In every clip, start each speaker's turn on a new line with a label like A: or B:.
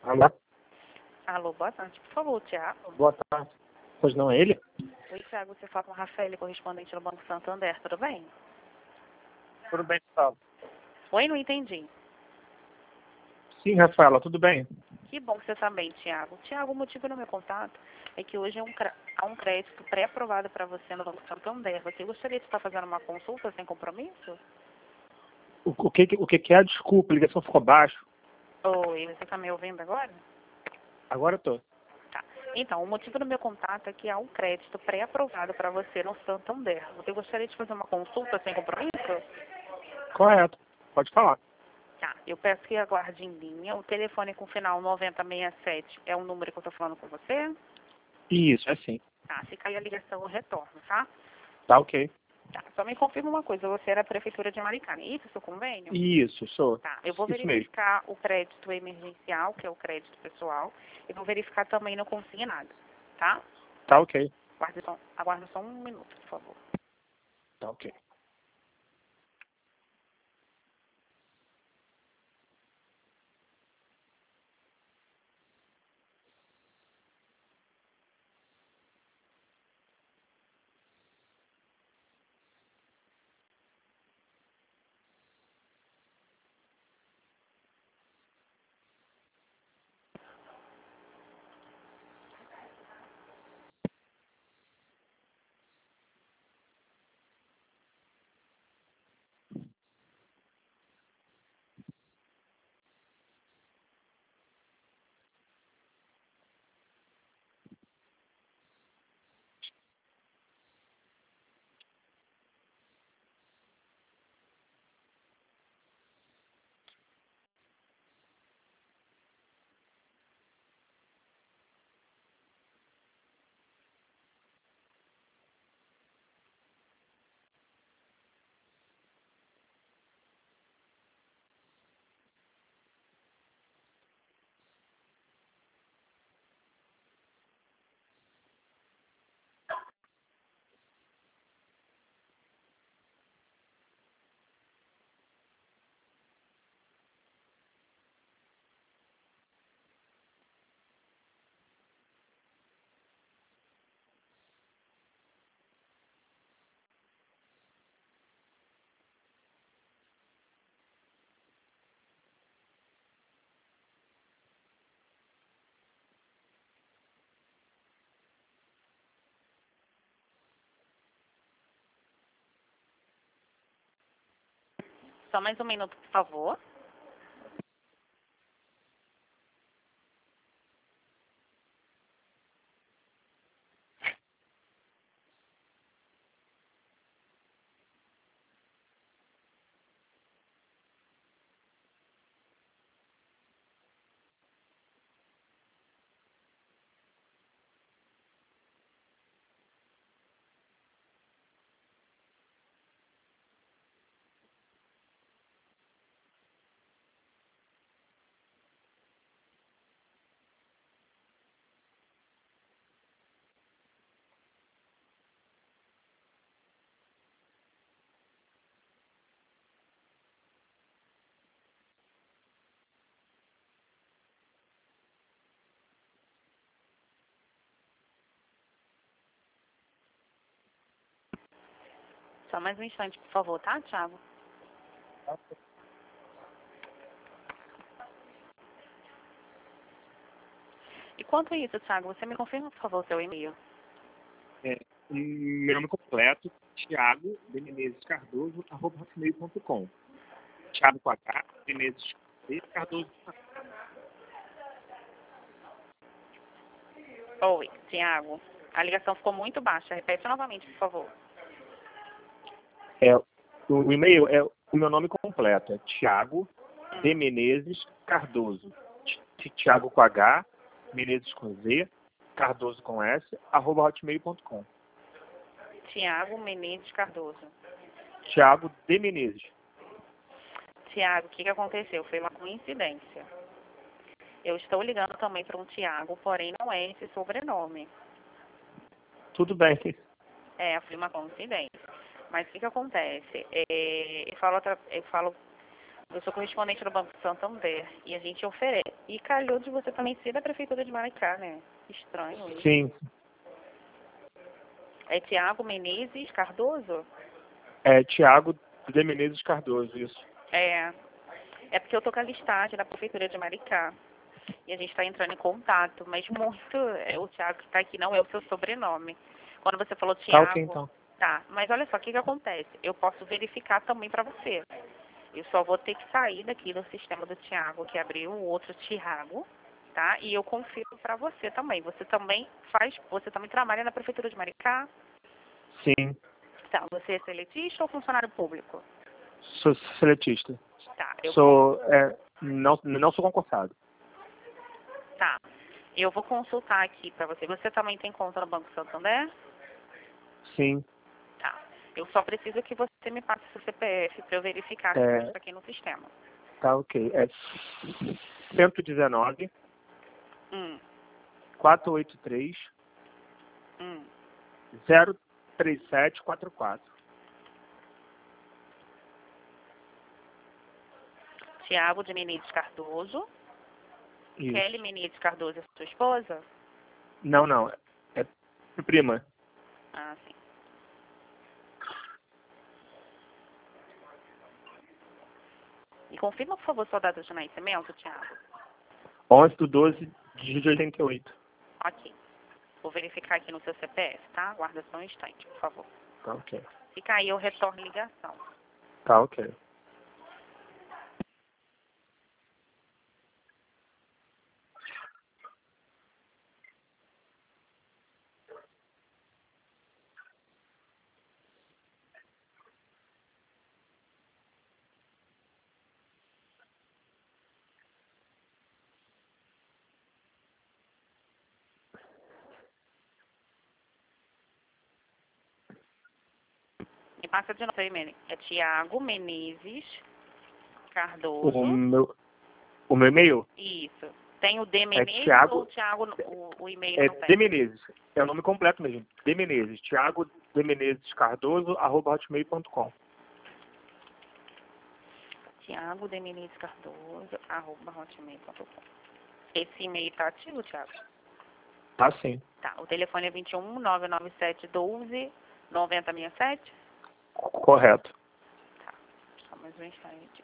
A: Alô?
B: Alô, boa tarde. Por favor, Tiago.
A: Boa tarde. Pois não é ele?
B: Oi, Tiago, você fala com a Rafael, correspondente do Banco Santander, tudo bem?
A: Tudo bem, Gustavo?
B: Oi, não entendi.
A: Sim, Rafaela, tudo bem?
B: Que bom que você está bem, Tiago. Tiago, o motivo do meu contato é que hoje há um crédito pré-aprovado para você no Banco Santander. Você gostaria de estar fazendo uma consulta sem compromisso?
A: O que é? Desculpa, a ligação ficou baixo.
B: Oi, você está me ouvindo agora?
A: Agora eu tô.
B: Tá. Então, o motivo do meu contato é que há um crédito pré-aprovado para você no Santander. Você gostaria de fazer uma consulta sem compromisso?
A: Correto. Pode falar.
B: Tá, eu peço que aguarde em linha. O telefone com final 9067 é o número que eu estou falando com você?
A: Isso, é sim.
B: Tá, se cair a ligação eu retorno, tá?
A: Tá ok.
B: Tá, só me confirma uma coisa, você era a Prefeitura de Maricá, isso é seu convênio?
A: Isso, sou.
B: Tá, eu vou
A: Isso mesmo.
B: verificar o crédito emergencial, que é o crédito pessoal, e vou verificar também no consignado, tá?
A: Tá ok.
B: Aguarde só um minuto, por favor.
A: Tá ok.
B: Só mais um minuto, por favor. Só mais um instante, por favor, tá, Thiago? E quanto a isso, Thiago, você me confirma, por favor, o seu e-mail?
A: Meu nome completo, Thiago de Menezes Cardoso, @hotmail.com. Thiago com H, Menezes Cardoso.
B: Oi, Thiago. A ligação ficou muito baixa. Repete novamente, por favor.
A: O e-mail é o meu nome completo, é Thiago de Menezes Cardoso. Thiago com H, Menezes com Z, Cardoso com S, @hotmail.com.
B: Thiago Menezes Cardoso.
A: Thiago de Menezes.
B: Thiago, o que aconteceu? Foi uma coincidência. Eu estou ligando também para um Thiago, porém não é esse sobrenome.
A: Tudo bem.
B: Foi uma coincidência. Mas o que acontece? Eu sou correspondente do Banco Santander e a gente oferece E calhou de você também ser da Prefeitura de Maricá, né? Estranho isso.
A: Sim,
B: É Tiago Menezes Cardoso?
A: é Tiago de Menezes Cardoso, isso.
B: É porque eu tô com a listagem da Prefeitura de Maricá. E a gente está entrando em contato, mas muito, o Tiago que está aqui não é o seu sobrenome. Quando você falou
A: Tá ok,
B: Tiago,
A: então.
B: tá, mas olha só, o que acontece? Eu posso verificar também para você. Eu só vou ter que sair daqui do sistema do Tiago, que abriu o outro Tiago, tá? E eu confirmo para você também. Você também trabalha na Prefeitura de Maricá?
A: Sim,
B: Tá, você é seletista ou funcionário público?
A: sou seletista.
B: Tá,
A: Não sou concursado.
B: tá. Eu vou consultar aqui para você. Você também tem conta no Banco Santander?
A: Sim,
B: Tá. Eu só preciso que você me passe seu CPF para eu verificar se
A: é,
B: está aqui no sistema.
A: tá ok. É 119
B: Hum,
A: 483
B: hum.
A: 03744.
B: Tiago de Menezes Cardoso. Kelly
A: Isso.
B: Menezes Cardoso é sua esposa?
A: Não. É prima.
B: Ah, sim. E confirma, por favor, sua data de nascimento, Tiago.
A: 11/12/88.
B: Ok. Vou verificar aqui no seu CPF, tá? Aguarda só um instante, por favor.
A: Tá ok.
B: Fica aí, eu retorno a ligação.
A: Tá ok.
B: Me passa de novo aí, é Tiago Menezes
A: O
B: Cardoso.
A: meu, o meu e-mail
B: Isso. Tem o D
A: é
B: Menezes ou o
A: Thiago,
B: Tiago, o e-mail
A: é
B: não
A: de
B: tem?
A: Menezes. É o nome completo mesmo. De Menezes. Thiago de Menezes Cardoso, @hotmail.com.
B: Tiago de Menezes Cardoso, @hotmail.com. Esse e-mail tá ativo, Tiago?
A: Tá sim.
B: Tá. O telefone é 21 997 12 9067?
A: Correto.
B: Tá. Só mais um instante.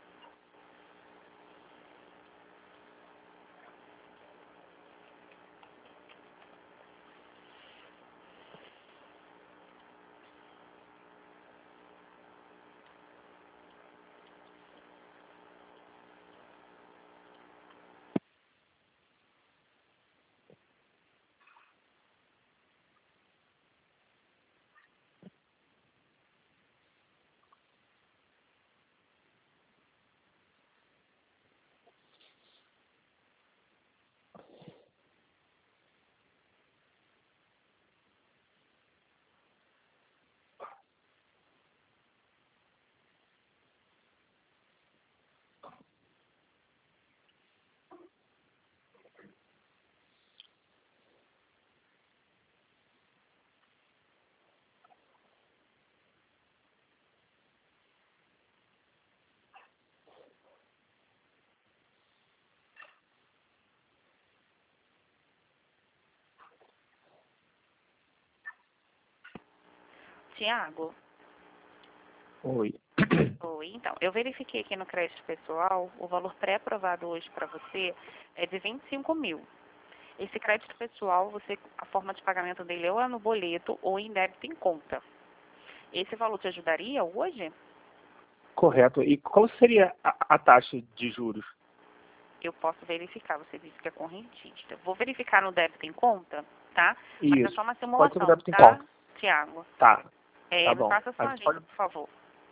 B: Tiago,
A: Oi.
B: oi. Então, eu verifiquei aqui no crédito pessoal, o valor pré-aprovado hoje para você é de 25 mil. Esse crédito pessoal, a forma de pagamento dele ou é no boleto ou em débito em conta. Esse valor te ajudaria hoje?
A: Correto. E qual seria a taxa de juros?
B: Eu posso verificar, você disse que é correntista. Vou verificar no débito em conta, tá? Mas é
A: Isso.
B: só uma
A: Pode ser o
B: simulação,
A: débito em
B: tá,
A: conta.
B: Tiago?
A: Tá. Tá
B: Me
A: bom.
B: passa a
A: A
B: sua
A: gente
B: agenda,
A: pode
B: por favor.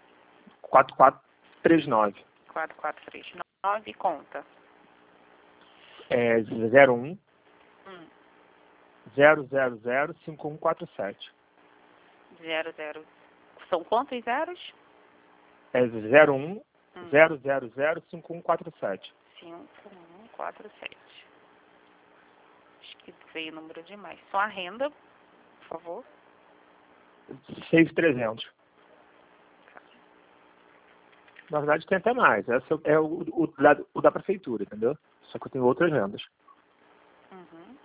A: 4439.
B: 4439, conta.
A: É 01
B: Hum,
A: 0005147.
B: 00. São quantos zeros?
A: É 01
B: Hum,
A: 0005147.
B: 5147. Acho que veio o número demais. Só a renda, por favor.
A: 6.300. Na verdade tem até mais. Esse é o da prefeitura, entendeu? Só que eu tenho outras rendas.
B: Uhum.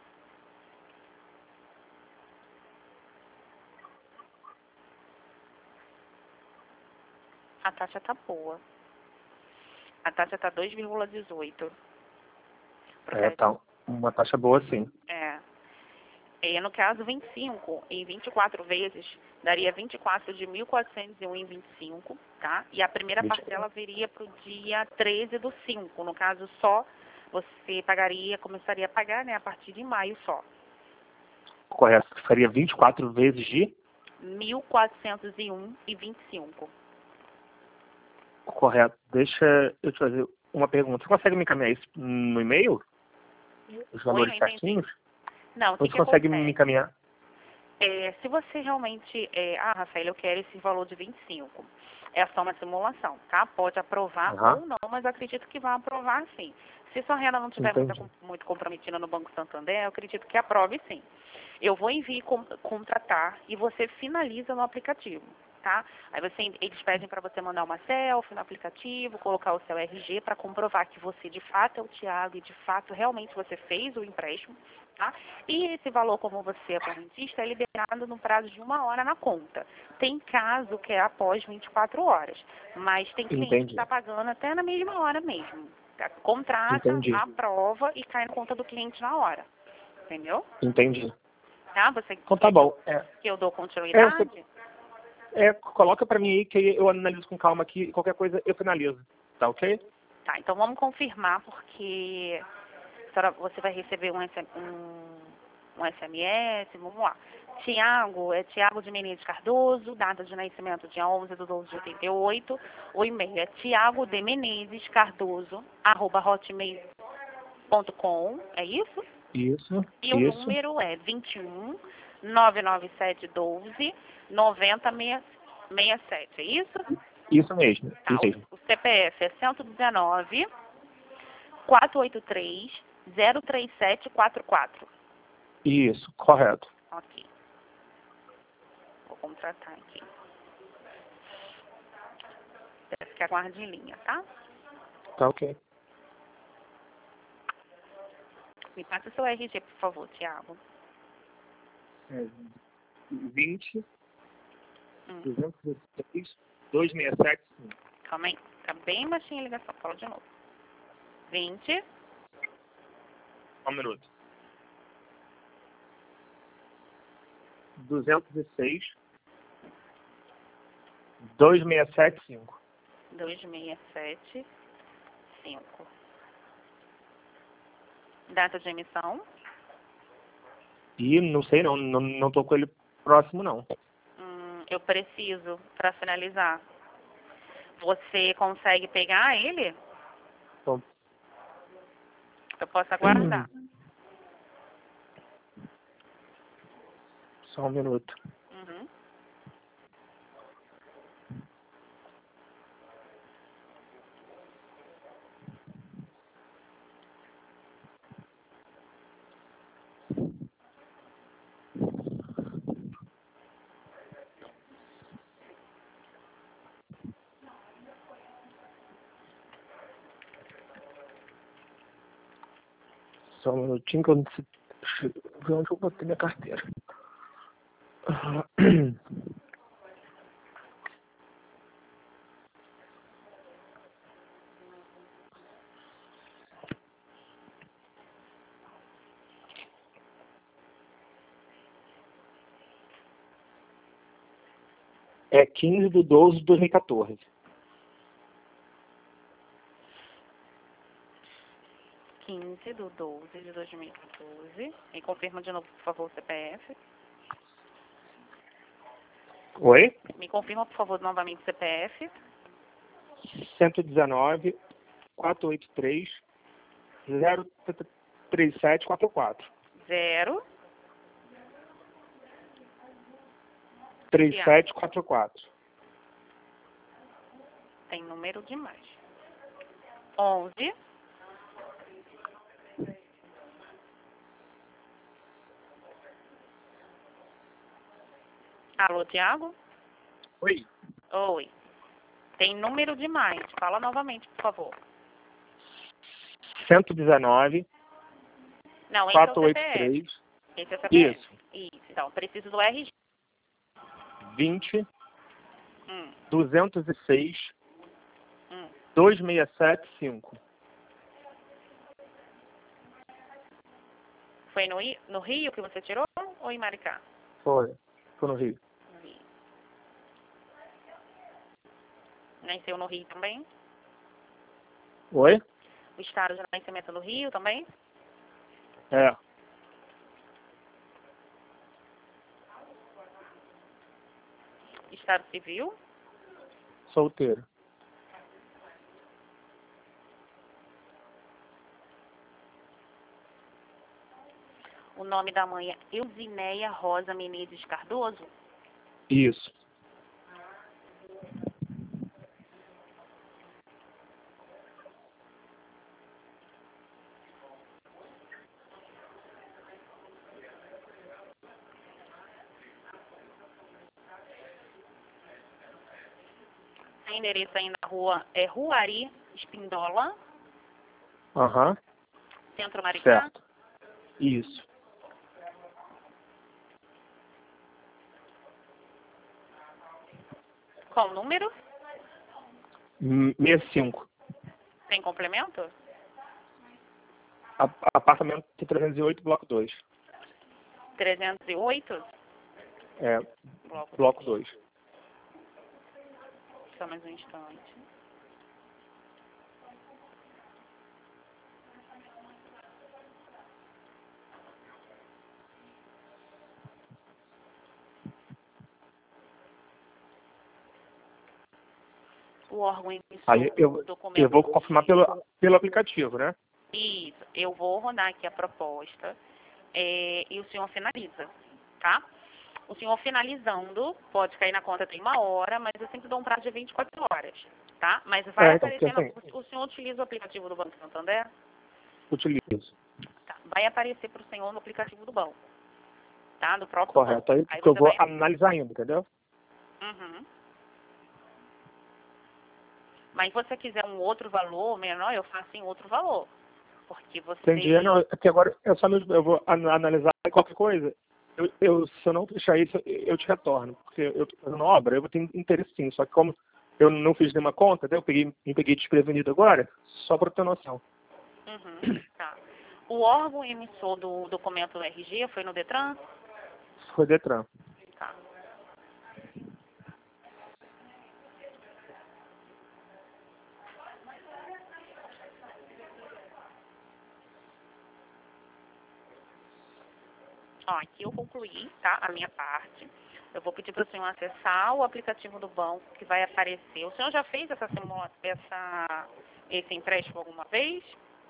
B: A taxa tá boa. A taxa tá 2,18.
A: Tá uma taxa boa, sim.
B: E no caso 25 em 24 vezes, daria 24 de 1.401 em 25, tá? E a primeira parcela viria para o dia 13/5. No caso, só você começaria a pagar, né, a partir de maio só.
A: Correto. Faria 24 vezes de?
B: 1.401 e 25.
A: Correto. Deixa eu te fazer uma pergunta. Você consegue me encaminhar isso no e-mail? Os valores certinhos?
B: Não,
A: Ou você consegue me encaminhar?
B: Se você realmente... Rafael, eu quero esse valor de 25. É só uma simulação, tá? Pode aprovar ou não, mas eu acredito que vai aprovar sim. Se sua renda não estiver muito comprometida no Banco Santander, eu acredito que aprove sim. Eu vou enviar contratar e você finaliza no aplicativo, tá? Aí eles pedem para você mandar uma selfie no aplicativo, colocar o seu RG para comprovar que você de fato é o Thiago e de fato realmente você fez o empréstimo, tá? E esse valor, como você é correntista, é liberado no prazo de 1 hora na conta. Tem caso que é após 24 horas, mas tem cliente que está pagando até na mesma hora mesmo. Contrata, aprova e cai na conta do cliente na hora. Entendeu?
A: Entendi.
B: Tá? Você
A: então tá bom.
B: Que eu dou continuidade?
A: Coloca pra mim aí que eu analiso com calma aqui e qualquer coisa eu finalizo. Tá ok?
B: Tá, então vamos confirmar porque você vai receber um SMS, vamos lá. Tiago, é Tiago de Menezes Cardoso, data de nascimento dia 11/12/88. O e-mail é tiagodemenezescardoso@hotmail.com, é isso?
A: Isso.
B: E o número é 21 99712 9067, é isso?
A: Isso mesmo.
B: Tá,
A: Isso mesmo.
B: o CPF é 119 483 03744.
A: Isso, correto.
B: Ok. Vou contratar aqui. Deve ficar aguarde em linha, tá?
A: Tá ok.
B: Me passa o seu RG, por favor, Thiago.
A: 20 216 267.
B: Calma aí. Tá bem baixinha a ligação. Fala de novo. 20.
A: Um minuto. 206 2675.
B: 2675. Data de emissão?
A: E não sei não tô com ele próximo não.
B: Eu preciso para finalizar. Você consegue pegar ele?
A: Então,
B: eu posso aguardar.
A: Só um minuto.
B: Uhum.
A: Só um minutinho que eu não sei ver onde eu botei minha carteira. É 15/12/2014.
B: 15/12/2014. Me confirma de novo, por favor, o CPF.
A: Oi?
B: Me confirma, por favor, novamente o CPF.
A: 119 483 03744.
B: 0
A: 3744.
B: Tem número demais. 11 Alô, Thiago?
A: Oi.
B: Oi. Tem número demais. Fala novamente, por favor.
A: 119
B: Não, esse é o
A: 483.
B: CPF. Esse é o CPF.
A: Isso.
B: Isso. Então, preciso do RG.
A: 20
B: Hum,
A: 206
B: hum.
A: 2675.
B: Foi no Rio que você tirou ou em Maricá?
A: Foi no Rio.
B: No Rio. Nasceu no Rio também?
A: Oi?
B: O estado de nascimento no Rio também?
A: É.
B: Estado civil?
A: Solteiro.
B: O nome da mãe é Eusineia Rosa Menezes Cardoso?
A: Isso.
B: O endereço aí na rua é Ruari Espindola,
A: Aham.
B: Centro Maricá.
A: Certo. Isso.
B: Qual o número?
A: 65.
B: Tem complemento?
A: Apartamento 308, bloco 2.
B: 308?
A: É,
B: Bloco
A: bloco 2.
B: Só mais um instante. O órgão emissor
A: Aí
B: do documento.
A: eu vou confirmar pelo aplicativo, né?
B: Isso. Eu vou rodar aqui a proposta e o senhor finaliza, tá? O senhor finalizando, pode cair na conta tem 1 hora, mas eu sempre dou um prazo de 24 horas, tá? Mas vai
A: Então, porque
B: aparecer,
A: assim,
B: o senhor utiliza o aplicativo do Banco Santander?
A: utilizo.
B: Tá. Vai aparecer para o senhor no aplicativo do banco, tá? Do próprio
A: Correto.
B: banco.
A: Aí
B: Aí
A: porque eu
B: você
A: vou
B: vai...
A: analisar ainda, entendeu?
B: Uhum. Mas se você quiser um outro valor menor, eu faço em outro valor. Porque você...
A: Entendi. Não, é que agora é só mesmo, eu vou analisar qualquer coisa. Se eu não deixar isso, eu te retorno. Porque eu tô fazendo obra, eu vou ter interesse sim. Só que como eu não fiz nenhuma conta, né, me peguei desprevenido agora, só para ter noção.
B: Uhum. Tá. O órgão emissor do documento do RG foi no Detran?
A: Foi Detran.
B: Tá. Ó, aqui eu concluí, tá? A minha parte. Eu vou pedir para o senhor acessar o aplicativo do banco que vai aparecer. O senhor já fez esse empréstimo alguma vez?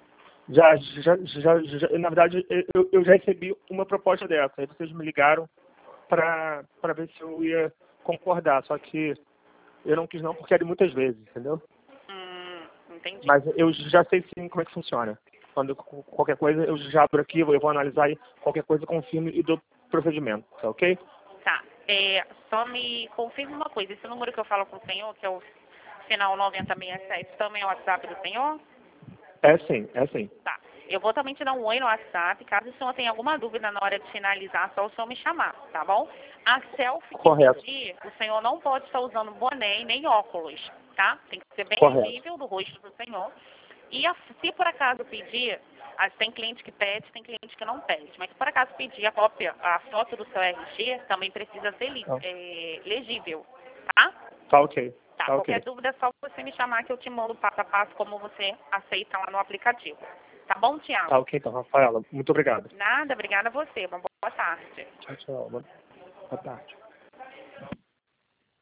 A: Na verdade, eu já recebi uma proposta dessa. Aí vocês me ligaram para ver se eu ia concordar. Só que eu não quis não, porque era muitas vezes, entendeu?
B: Entendi.
A: Mas eu já sei sim como é que funciona. Quando qualquer coisa, eu já abro aqui, eu vou analisar e qualquer coisa eu confirmo e dou procedimento, tá ok?
B: Tá. Só me confirma uma coisa. Esse número que eu falo com o senhor, que é o final 9067, também é o WhatsApp do senhor?
A: É sim, é sim.
B: Tá. Eu vou também te dar um oi no WhatsApp. Caso o senhor tenha alguma dúvida na hora de finalizar, só o senhor me chamar, tá bom? A selfie que
A: Correto.
B: pedir, o senhor não pode estar usando boné e nem óculos, tá? Tem que ser bem
A: Correto.
B: visível do rosto do senhor. E se por acaso pedir, tem cliente que pede, tem cliente que não pede. Mas se por acaso pedir a cópia, a foto do seu RG, também precisa ser legível, tá?
A: Tá ok.
B: Tá,
A: Tá
B: qualquer
A: ok.
B: dúvida é só você me chamar que eu te mando passo a passo como você aceita lá no aplicativo. Tá bom, Tiago?
A: Tá ok então, Rafaela. Muito obrigado.
B: Nada, obrigada a você. Uma boa tarde.
A: Tchau, tchau. Boa tarde.